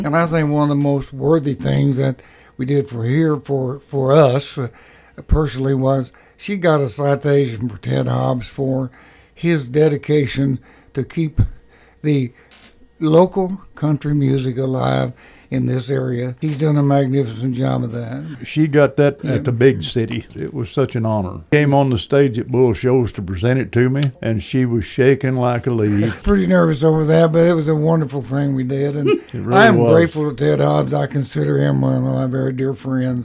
And I think one of the most worthy things that we did for us personally was she got a citation for Ted Hobbs for his dedication to keep the local country music alive in this area. He's done a magnificent job of that. She got that at the big city. It was such an honor. Came on the stage at Bull Shows to present it to me, and she was shaking like a leaf. Pretty nervous over that, but it was a wonderful thing we did. And It really I am was. grateful to Ted Hobbs. I consider him one of my very dear friends.